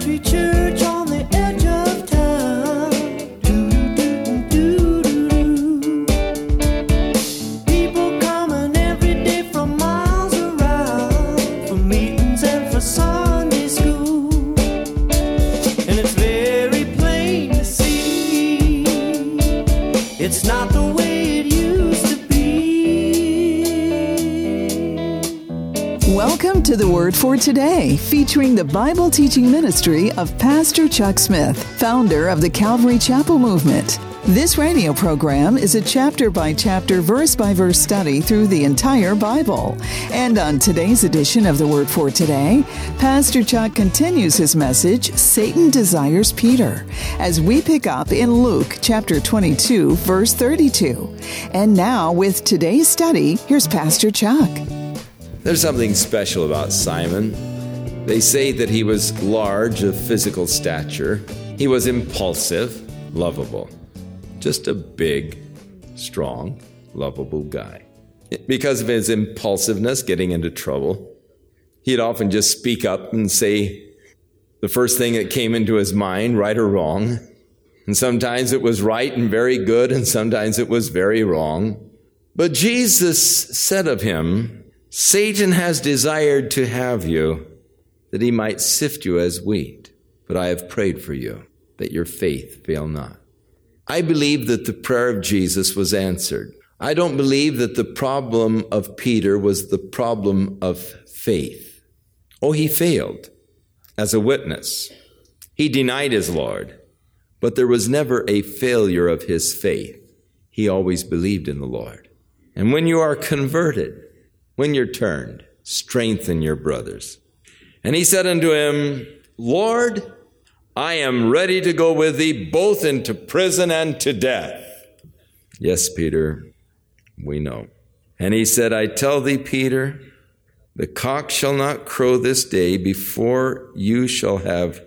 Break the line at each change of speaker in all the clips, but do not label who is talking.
country church on the edge of town. People coming every day from miles around for meetings and for Sunday school. And it's very plain to see it's not the way it used to be.
Welcome to the Word for Today, featuring the Bible teaching ministry of Pastor Chuck Smith, founder of the Calvary Chapel Movement. This radio program is a chapter-by-chapter, verse-by-verse study through the entire Bible. And on today's edition of the Word for Today, Pastor Chuck continues his message, Satan Desires Peter, as we pick up in Luke chapter 22, verse 32. And now, with today's study, here's Pastor Chuck.
There's something special about Simon. They say that he was large of physical stature. He was impulsive, lovable. Just a big, strong, lovable guy. Because of his impulsiveness, getting into trouble, he'd often just speak up and say the first thing that came into his mind, right or wrong. And sometimes it was right and very good, and sometimes it was very wrong. But Jesus said of him, Satan has desired to have you, that he might sift you as wheat. But I have prayed for you, that your faith fail not. I believe that the prayer of Jesus was answered. I don't believe that the problem of Peter was the problem of faith. Oh, he failed as a witness. He denied his Lord, but there was never a failure of his faith. He always believed in the Lord. And when you are converted, when you're turned, strengthen your brothers. And he said unto him, Lord, I am ready to go with thee both into prison and to death. Yes, Peter, we know. And he said, I tell thee, Peter, the cock shall not crow this day before you shall have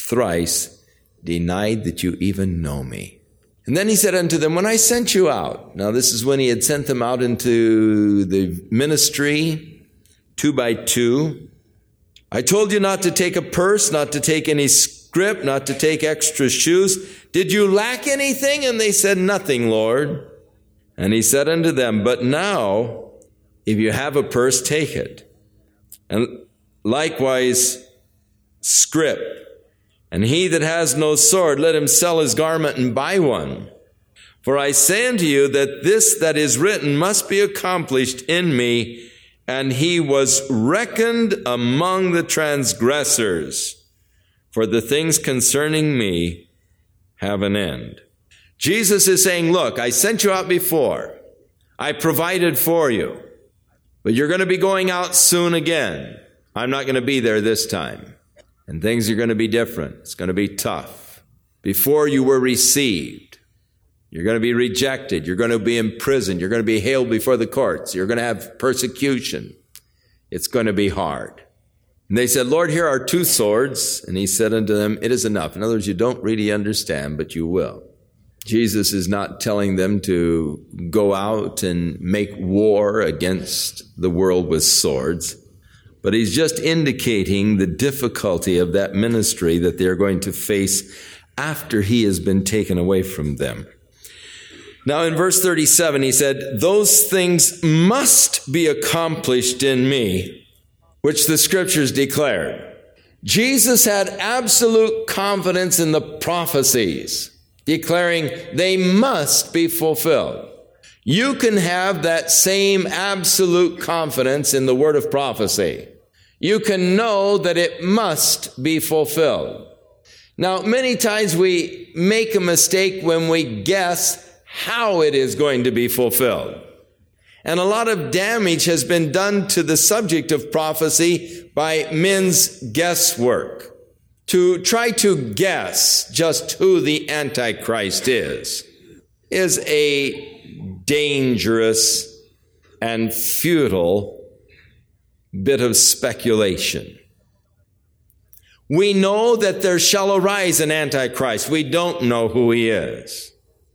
thrice denied that you even know me. And then he said unto them, when I sent you out, now this is when he had sent them out into the ministry, 2 by 2. I told you not to take a purse, not to take any scrip, not to take extra shoes. Did you lack anything? And they said, nothing, Lord. And he said unto them, but now, if you have a purse, take it. And likewise, scrip. And he that has no sword, let him sell his garment and buy one. For I say unto you that this that is written must be accomplished in me. And he was reckoned among the transgressors. For the things concerning me have an end. Jesus is saying, look, I sent you out before. I provided for you. But you're going to be going out soon again. I'm not going to be there this time. And things are going to be different. It's going to be tough. Before you were received, you're going to be rejected. You're going to be imprisoned. You're going to be hailed before the courts. You're going to have persecution. It's going to be hard. And they said, Lord, here are 2 swords. And he said unto them, it is enough. In other words, you don't really understand, but you will. Jesus is not telling them to go out and make war against the world with swords. But he's just indicating the difficulty of that ministry that they're going to face after he has been taken away from them. Now in verse 37, he said, those things must be accomplished in me, which the scriptures declared. Jesus had absolute confidence in the prophecies, declaring they must be fulfilled. You can have that same absolute confidence in the word of prophecy. You can know that it must be fulfilled. Now, many times we make a mistake when we guess how it is going to be fulfilled. And a lot of damage has been done to the subject of prophecy by men's guesswork. To try to guess just who the Antichrist is a dangerous and futile bit of speculation. We know that there shall arise an Antichrist. We don't know who he is.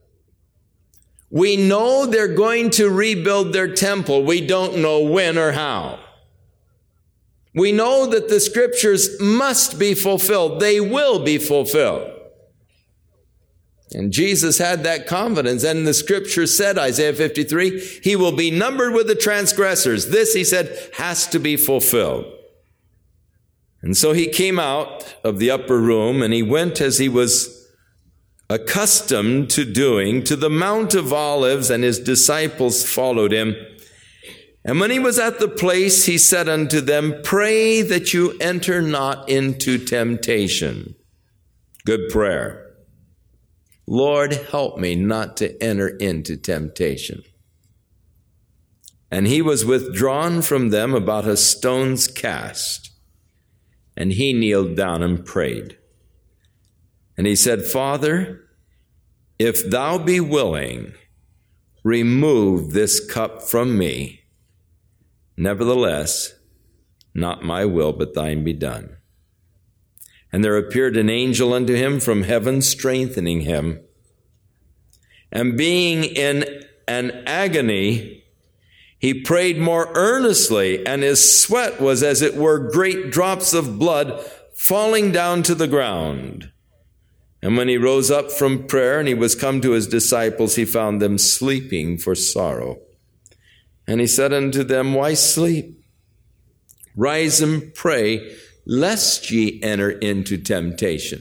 We know they're going to rebuild their temple. We don't know when or how. We know that the scriptures must be fulfilled. They will be fulfilled. And Jesus had that confidence. And the scripture said, Isaiah 53, he will be numbered with the transgressors. This, he said, has to be fulfilled. And so he came out of the upper room and he went as he was accustomed to doing to the Mount of Olives, and his disciples followed him. And when he was at the place, he said unto them, pray that you enter not into temptation. Good prayer. Lord, help me not to enter into temptation. And he was withdrawn from them about a stone's cast. And he kneeled down and prayed. And he said, Father, if thou be willing, remove this cup from me. Nevertheless, not my will, but thine be done. And there appeared an angel unto him from heaven, strengthening him. And being in an agony, he prayed more earnestly, and his sweat was as it were great drops of blood falling down to the ground. And when he rose up from prayer and he was come to his disciples, he found them sleeping for sorrow. And he said unto them, why sleep? Rise and pray, lest ye enter into temptation.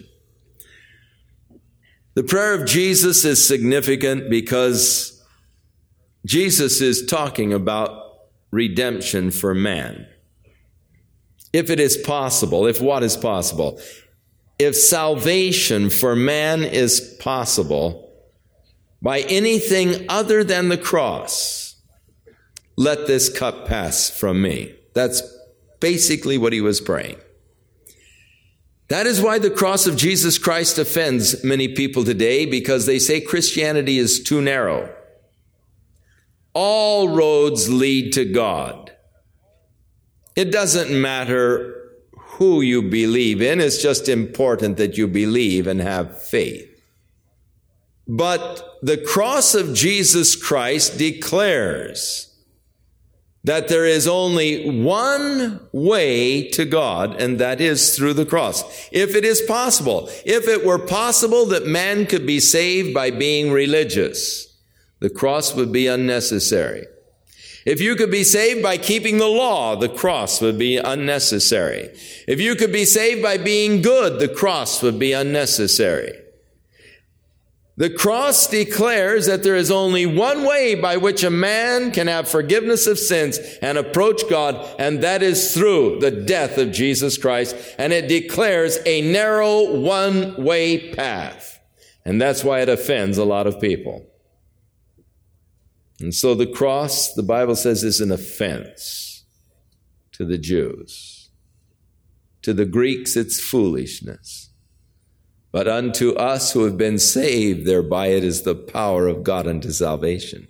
The prayer of Jesus is significant because Jesus is talking about redemption for man. If it is possible, if what is possible? If salvation for man is possible by anything other than the cross, let this cup pass from me. That's basically what he was praying. That is why the cross of Jesus Christ offends many people today, because they say Christianity is too narrow. All roads lead to God. It doesn't matter who you believe in. It's just important that you believe and have faith. But the cross of Jesus Christ declares that there is only one way to God, and that is through the cross. If it is possible, if it were possible that man could be saved by being religious, the cross would be unnecessary. If you could be saved by keeping the law, the cross would be unnecessary. If you could be saved by being good, the cross would be unnecessary. The cross declares that there is only one way by which a man can have forgiveness of sins and approach God, and that is through the death of Jesus Christ. And it declares a narrow one-way path. And that's why it offends a lot of people. And so the cross, the Bible says, is an offense to the Jews. To the Greeks, it's foolishness. But unto us who have been saved thereby, it is the power of God unto salvation.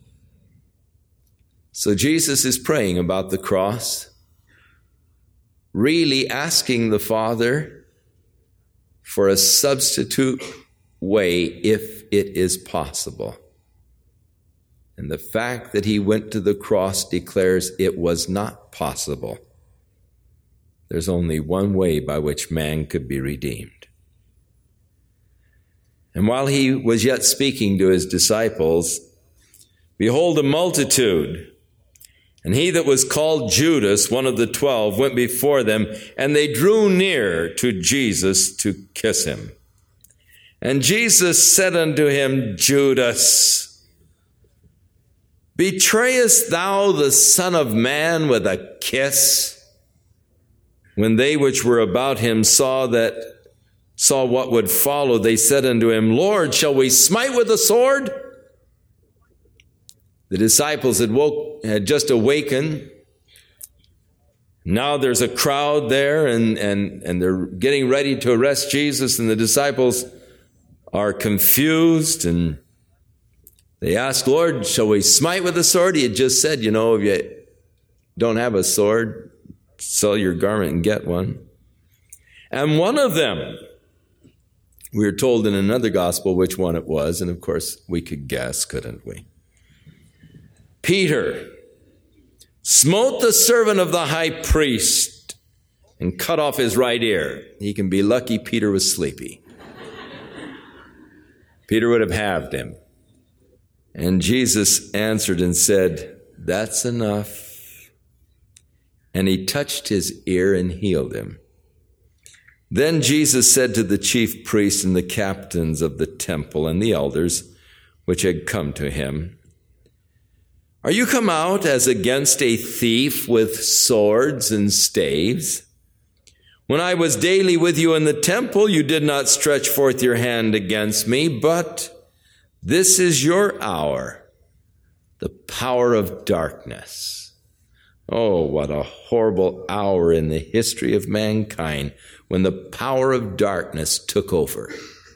So Jesus is praying about the cross, really asking the Father for a substitute way if it is possible. And the fact that he went to the cross declares it was not possible. There's only one way by which man could be redeemed. And while he was yet speaking to his disciples, behold, a multitude. And he that was called Judas, one of the 12, went before them, and they drew near to Jesus to kiss him. And Jesus said unto him, Judas, betrayest thou the Son of Man with a kiss? When they which were about him saw what would follow, they said unto him, Lord, shall we smite with a sword? The disciples had just awakened. Now there's a crowd there, and they're getting ready to arrest Jesus, and the disciples are confused, and they ask, Lord, shall we smite with a sword? He had just said, if you don't have a sword, sell your garment and get one. And one of them, we are told in another gospel which one it was, and of course we could guess, couldn't we? Peter smote the servant of the high priest and cut off his right ear. He can be lucky Peter was sleepy. Peter would have halved him. And Jesus answered and said, "That's enough." And he touched his ear and healed him. Then Jesus said to the chief priests and the captains of the temple and the elders which had come to him, "Are you come out as against a thief with swords and staves? When I was daily with you in the temple, you did not stretch forth your hand against me, but this is your hour, the power of darkness." Oh, what a horrible hour in the history of mankind when the power of darkness took over.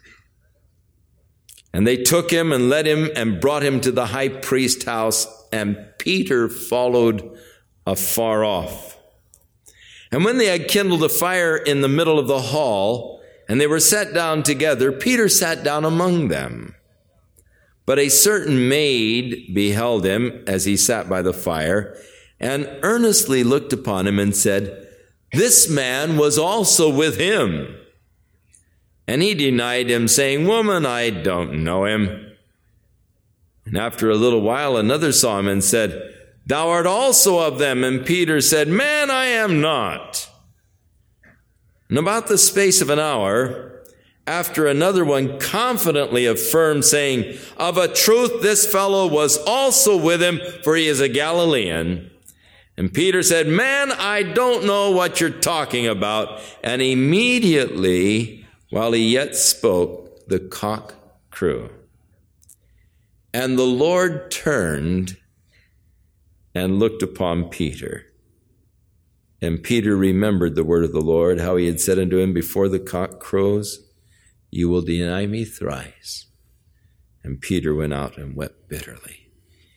And they took him and led him and brought him to the high priest's house, and Peter followed afar off. And when they had kindled a fire in the middle of the hall, and they were sat down together, Peter sat down among them. But a certain maid beheld him as he sat by the fire, and earnestly looked upon him and said, "This man was also with him." And he denied him, saying, "Woman, I don't know him." And after a little while another saw him and said, "Thou art also of them." And Peter said, "Man, I am not." And about the space of an hour, after another one confidently affirmed, saying, "Of a truth this fellow was also with him, for he is a Galilean." And Peter said, "Man, I don't know what you're talking about." And immediately, while he yet spoke, the cock crew. And the Lord turned and looked upon Peter. And Peter remembered the word of the Lord, how he had said unto him, "Before the cock crows, you will deny me thrice." And Peter went out and wept bitterly.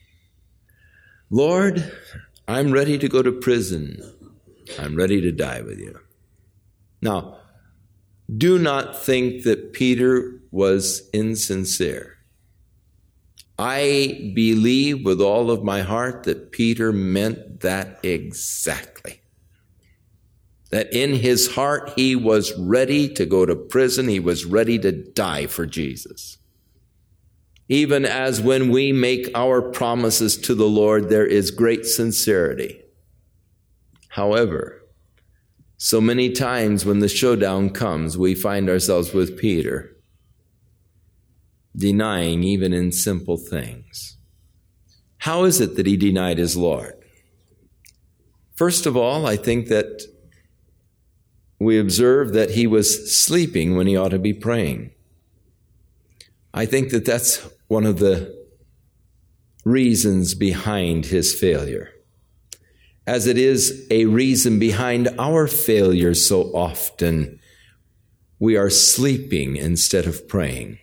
"Lord, I'm ready to go to prison. I'm ready to die with you." Now, do not think that Peter was insincere. I believe with all of my heart that Peter meant that exactly. That in his heart he was ready to go to prison. He was ready to die for Jesus. Even as when we make our promises to the Lord, there is great sincerity. However, so many times when the showdown comes, we find ourselves with Peter, denying even in simple things. How is it that he denied his Lord? First of all, I think that we observe that he was sleeping when he ought to be praying. I think that that's one of the reasons behind his failure, as it is a reason behind our failure so often. We are sleeping instead of praying.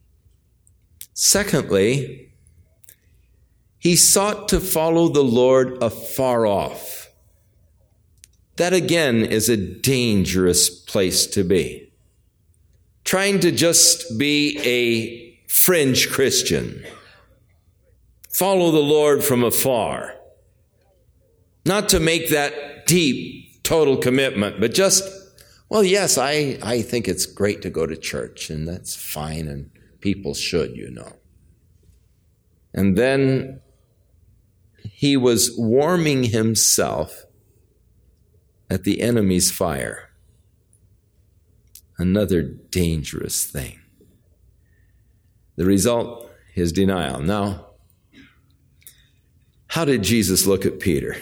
Secondly, he sought to follow the Lord afar off. That again is a dangerous place to be. Trying to just be a fringe Christian. Follow the Lord from afar. Not to make that deep, total commitment, but just, well, yes, I think it's great to go to church, and that's fine, and people should, you know. And then he was warming himself at the enemy's fire. Another dangerous thing. The result, his denial. Now, how did Jesus look at Peter?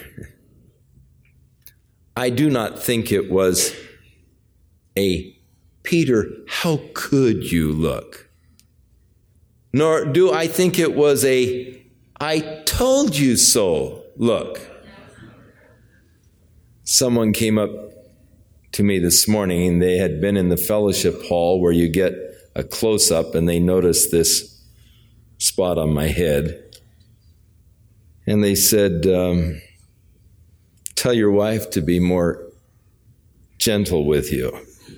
I do not think it was a, "Peter, how could you look?" Nor do I think it was a, "I told you so" look. Someone came up to me this morning, and they had been in the fellowship hall where you get a close-up, and they noticed this spot on my head. And they said, "Tell your wife to be more gentle with you."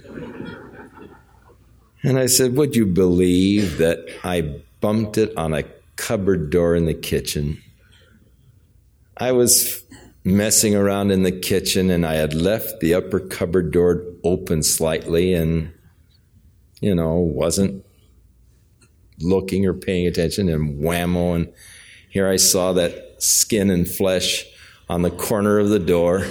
And I said, "Would you believe that I bumped it on a cupboard door in the kitchen?" I was messing around in the kitchen, and I had left the upper cupboard door open slightly and, wasn't looking or paying attention, and whammo, and here I saw that skin and flesh on the corner of the door.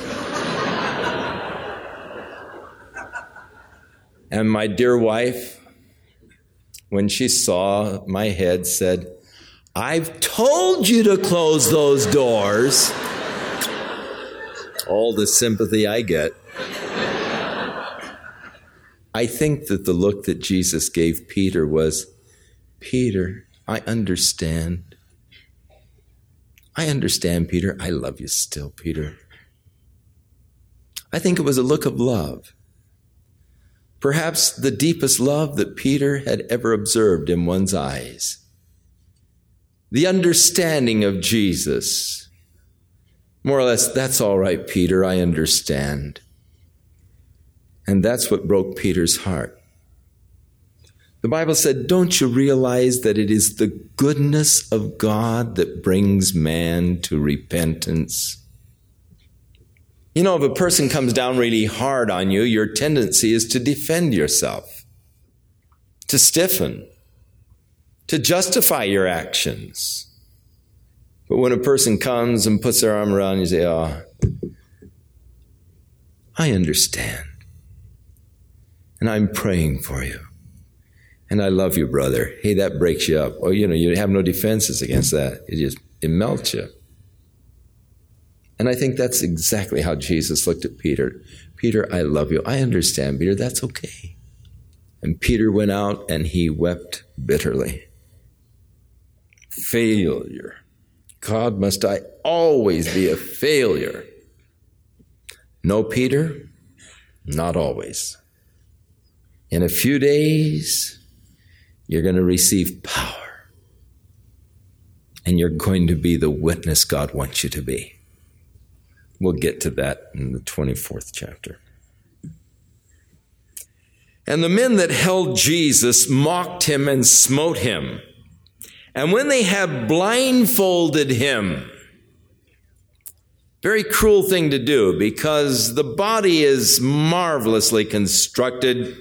And my dear wife, when she saw my head, said, "I've told you to close those doors." All the sympathy I get. I think that the look that Jesus gave Peter was, "Peter, I understand. I understand, Peter. I love you still, Peter." I think it was a look of love. Perhaps the deepest love that Peter had ever observed in one's eyes. The understanding of Jesus. More or less, "That's all right, Peter, I understand." And that's what broke Peter's heart. The Bible said, "Don't you realize that it is the goodness of God that brings man to repentance?" If a person comes down really hard on you, your tendency is to defend yourself, to stiffen, to justify your actions. But when a person comes and puts their arm around you, you say, "Oh, I understand. And I'm praying for you. And I love you, brother." Hey, that breaks you up. Oh, you have no defenses against that. It melts you. And I think that's exactly how Jesus looked at Peter. "Peter, I love you. I understand, Peter. That's okay." And Peter went out and he wept bitterly. Failure. God, must I always be a failure? No, Peter, not always. In a few days, you're going to receive power. And you're going to be the witness God wants you to be. We'll get to that in the 24th chapter. "And the men that held Jesus mocked him and smote him. And when they had blindfolded him," very cruel thing to do, because the body is marvelously constructed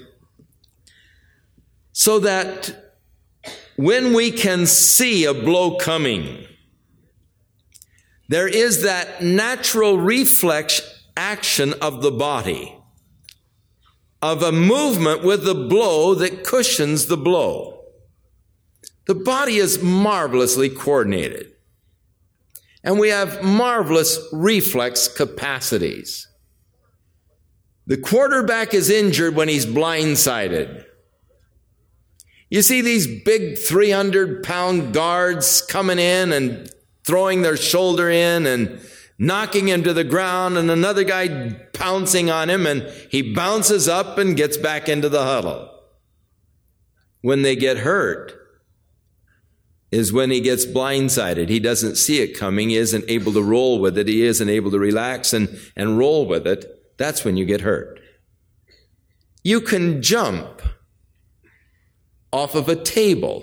so that when we can see a blow coming, there is that natural reflex action of the body, of a movement with the blow that cushions the blow. The body is marvelously coordinated. And we have marvelous reflex capacities. The quarterback is injured when he's blindsided. You see these big 300-pound guards coming in and throwing their shoulder in and knocking him to the ground, and another guy pouncing on him, and he bounces up and gets back into the huddle. When they get hurt is when he gets blindsided. He doesn't see it coming. He isn't able to roll with it. He isn't able to relax and roll with it. That's when you get hurt. You can jump off of a table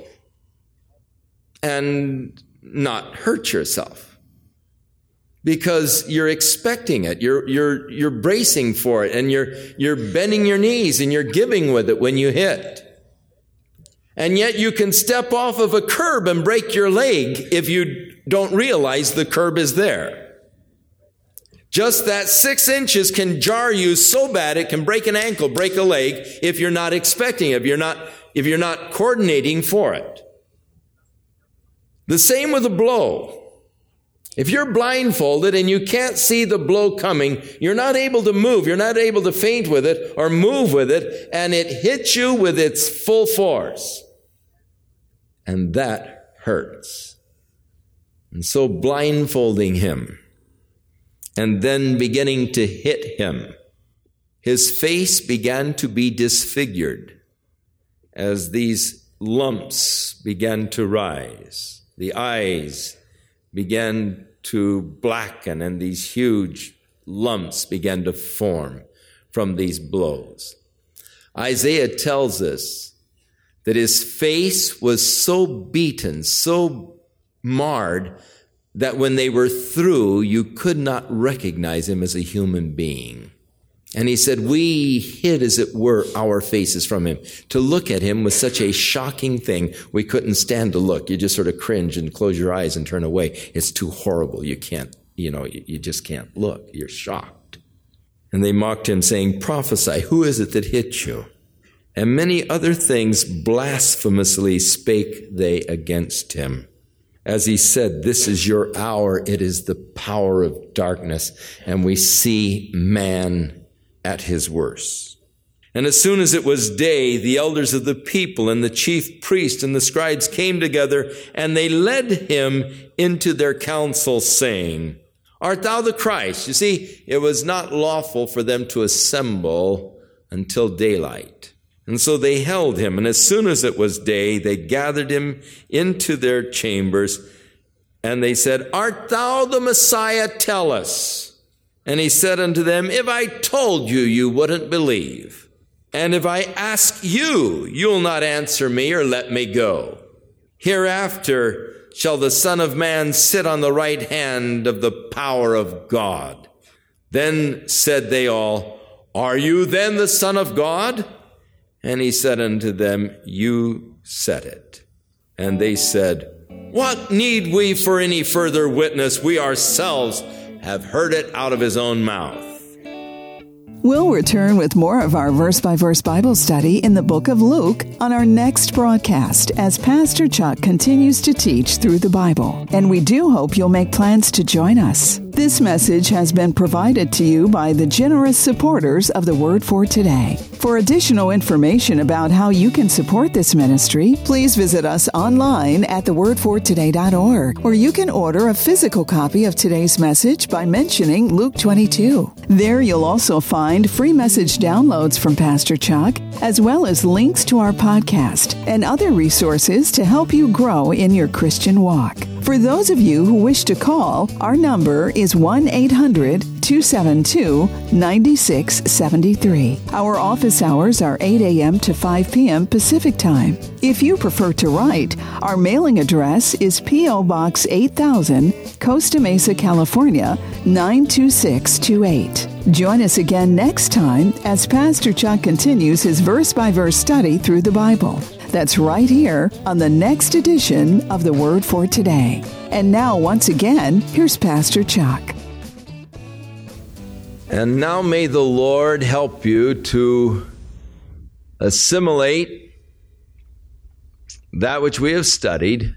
and not hurt yourself because you're expecting it. You're bracing for it, and you're bending your knees and you're giving with it when you hit. And yet you can step off of a curb and break your leg if you don't realize the curb is there. Just that 6 inches can jar you so bad it can break an ankle, break a leg, if you're not expecting it, if you're not coordinating for it. The same with a blow. If you're blindfolded and you can't see the blow coming, you're not able to move, you're not able to feint with it or move with it, and it hits you with its full force. And that hurts. And so blindfolding him and then beginning to hit him, his face began to be disfigured as these lumps began to rise. The eyes began to blacken and these huge lumps began to form from these blows. Isaiah tells us that his face was so beaten, so marred, that when they were through, you could not recognize him as a human being. And he said, we hid, as it were, our faces from him. To look at him was such a shocking thing, we couldn't stand to look. You just sort of cringe and close your eyes and turn away. It's too horrible. You can't, you just can't look. You're shocked. And they mocked him, saying, prophesy, who is it that hit you? And many other things blasphemously spake they against him. As he said, this is your hour. It is the power of darkness. And we see man at his worst. And as soon as it was day, the elders of the people and the chief priests and the scribes came together, and they led him into their council, saying, art thou the Christ? You see, it was not lawful for them to assemble until daylight. And so they held him, and as soon as it was day, they gathered him into their chambers, and they said, art thou the Messiah? Tell us. And he said unto them, if I told you, you wouldn't believe. And if I ask you, you'll not answer me or let me go. Hereafter shall the Son of Man sit on the right hand of the power of God. Then said they all, are you then the Son of God? And he said unto them, you said it. And they said, what need we for any further witness? We ourselves have heard it out of his own mouth.
We'll return with more of our verse-by-verse Bible study in the book of Luke on our next broadcast as Pastor Chuck continues to teach through the Bible. And we do hope you'll make plans to join us. This message has been provided to you by the generous supporters of the Word for Today. For additional information about how you can support this ministry, please visit us online at thewordfortoday.org, where you can order a physical copy of today's message by mentioning Luke 22. There you'll also find free message downloads from Pastor Chuck, as well as links to our podcast and other resources to help you grow in your Christian walk. For those of you who wish to call, our number is 1-800-272-9673. Our office hours are 8 a.m. to 5 p.m. Pacific Time. If you prefer to write, our mailing address is P.O. Box 8000, Costa Mesa, California, 92628. Join us again next time as Pastor Chuck continues his verse-by-verse study through the Bible. That's right here on the next edition of The Word for Today. And now, once again, here's Pastor Chuck.
And now may the Lord help you to assimilate that which we have studied,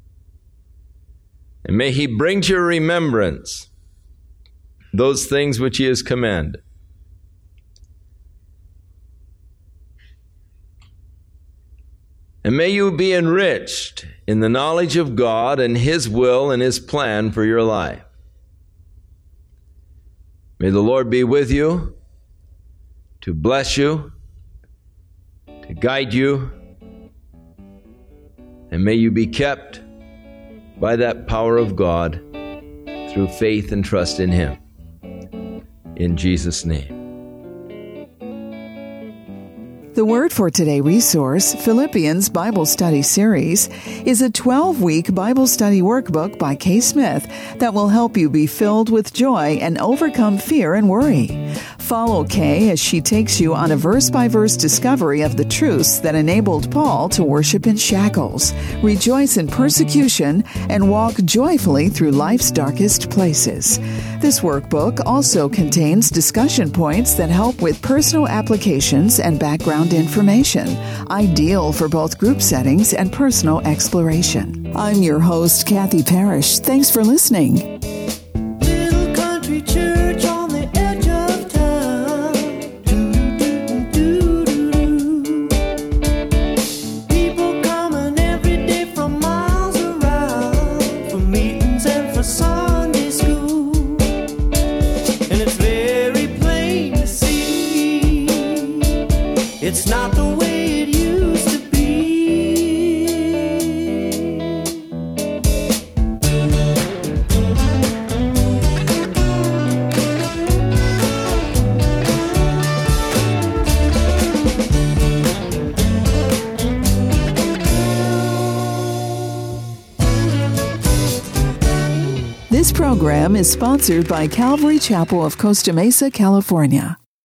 and may He bring to your remembrance those things which He has commanded. And may you be enriched in the knowledge of God and His will and His plan for your life. May the Lord be with you, to bless you, to guide you, and may you be kept by that power of God through faith and trust in Him. In Jesus' name.
The Word for Today resource, Philippians Bible Study Series, is a 12-week Bible study workbook by Kay Smith that will help you be filled with joy and overcome fear and worry. Follow Kay as she takes you on a verse-by-verse discovery of the truths that enabled Paul to worship in shackles, rejoice in persecution, and walk joyfully through life's darkest places. This workbook also contains discussion points that help with personal applications and background information, ideal for both group settings and personal exploration. I'm your host, Kathy Parrish. Thanks for listening.
Little country church on the edge of town. Do-do-do-do-do-do. People coming every day from miles around for meetings and for Sunday school. And it's very plain to see it's not the way it used to be.
program is sponsored by Calvary Chapel of Costa Mesa, California.